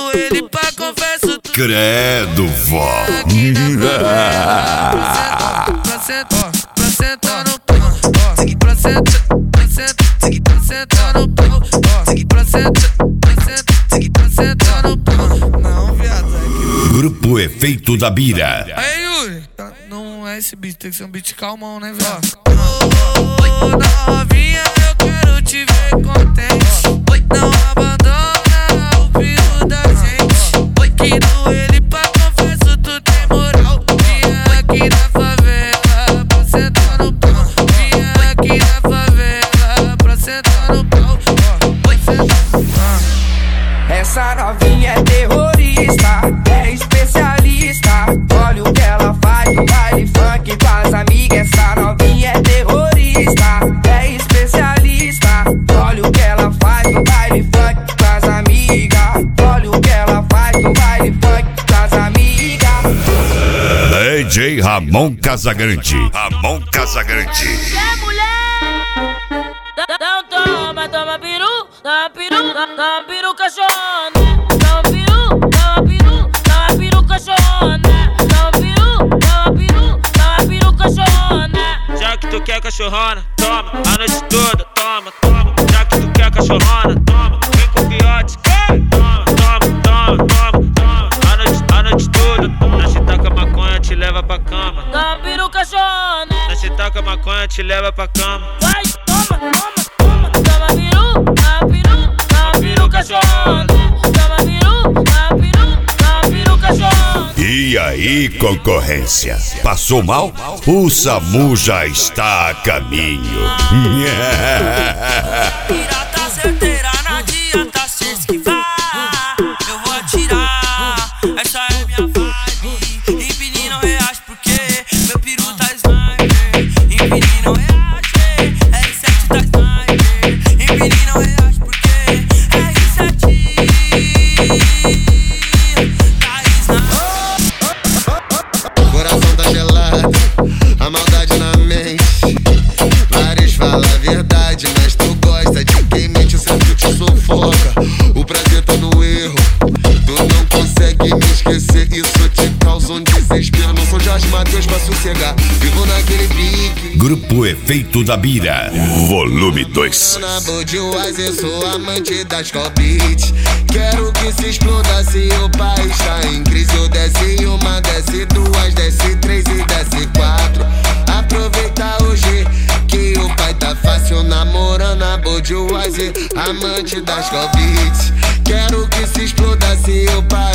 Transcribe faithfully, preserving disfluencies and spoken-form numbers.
dou ele pra confesso. Credo, vó. Pra sentar, pra sentar no pau, pra sentar, pra sentar, pra sentar no pau, pra sentar, pra sentar, pra sentar no pau. Não, viado, é Grupo Efeito da Bira. aí, Yuri, não é esse beat, tem que ser um beat calmão, né, viado? Ô, novinha, eu quero te ver contente. Não abandona o filho da gente. Que dou ele pra confesso, tu tem moral. Vinha aqui na favela pra sentar no pau. Vinha aqui na favela pra sentar no pau. Essa novinha é terrorista, é especialista. Olha o que ela faz no baile funk com as amigas. Essa novinha é terrorista, é especialista. Olha o que ela faz no baile funk com as amigas. Olha o que ela faz no baile funk com as amigas. D J Ramon Casagrande. Ramon Casagrande. É mulher! Então toma, toma peru, toma peru, toma peru cachorrona. Toma peru, toma peru, toma peru cachorrona. Toma peru, toma peru, toma peru cachorrona. Já que tu quer cachorrona, toma, a noite toda, toma, toma. Já que tu quer cachorrona, toma, vem com o fiote, toma, toma, toma, toma, toma. A noite, a noite toda, na chitaca maconha te leva pra cama. Toma peru cachorrona. Na chitaca maconha te leva pra cama. Vai, toma, toma, toma. Toma peru, toma peru, toma peru cachorrona. Toma peru, toma peru, toma peru cachorrona. E aí, concorrência? Passou mal? O SAMU já está a caminho. Pirata certeira, não adianta se esquivar. Eu vou atirar, essa é minha vibe. Empine não reage porque meu peru tá sniper. Empine não reage, R sete tá sniper. Empine não reage porque R sete tá sniper. Coração tá gelado, a maldade na mente. Vários falam a verdade, mas tu gosta de quem mente, o certo te sufoca. O prazer tá no erro, tu não consegue me esquecer. Isso te causa um desespero. Não sou Jorge Mateus pra sossegar, vivo naquele pique. Grupo Efeito da Bira. Volume dois. Na Budweiser, sou amante das Cobit. Quero que se exploda se o país tá em crise. Eu desce uma, desce duas, desce três e desce quatro. Aproveita hoje que o pai tá fácil namorando a Budweiser, amante das Cobit. Quero que se exploda se o pai